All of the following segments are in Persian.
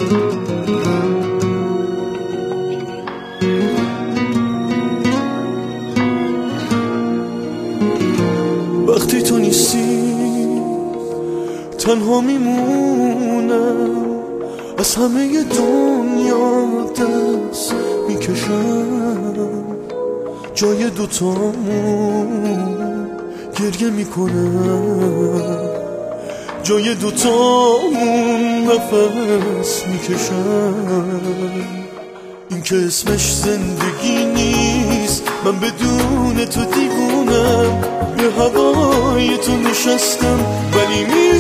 وقتی تو نیستی تنها میمونم، از همه دنیا دست میکشم، جای دوتامون گریه میکنم، جای دوتامون نفس میکشم. این که اسمش زندگی نیست، من بدون تو دیوونم، به هوای تو نشستم ولی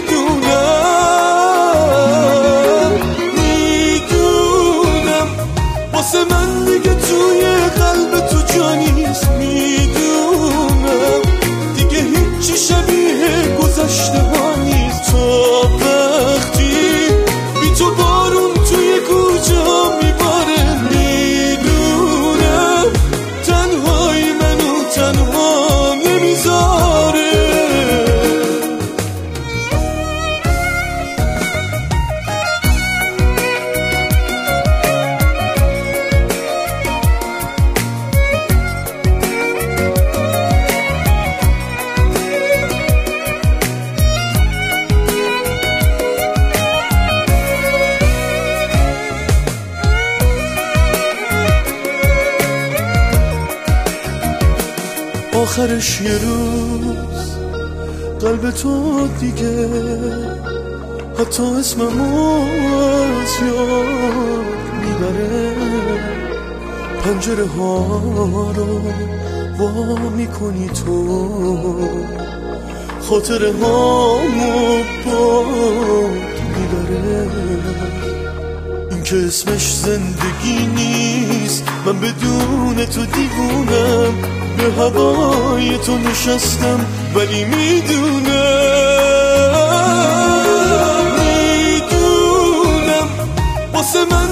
میدونم واسه من دیگه توی قلب تو جا نیست. میدونم دیگه هیچی شبیه گذشته ها نیست. تا وقتی بی تو بارون توی کوچه ها میباره، میدونم تنهایی منو تنها نمیذاره. آخرش یه روز قلب تو دیگه حتی اسممو از یاد میبره. پنجره ها رو وا میکنی تو، خاطره هامو باد میبره. این که اسمش زندگی نیست، من بدون تو دیوونم، به هوای تو نشستم ولی میدونم واسه من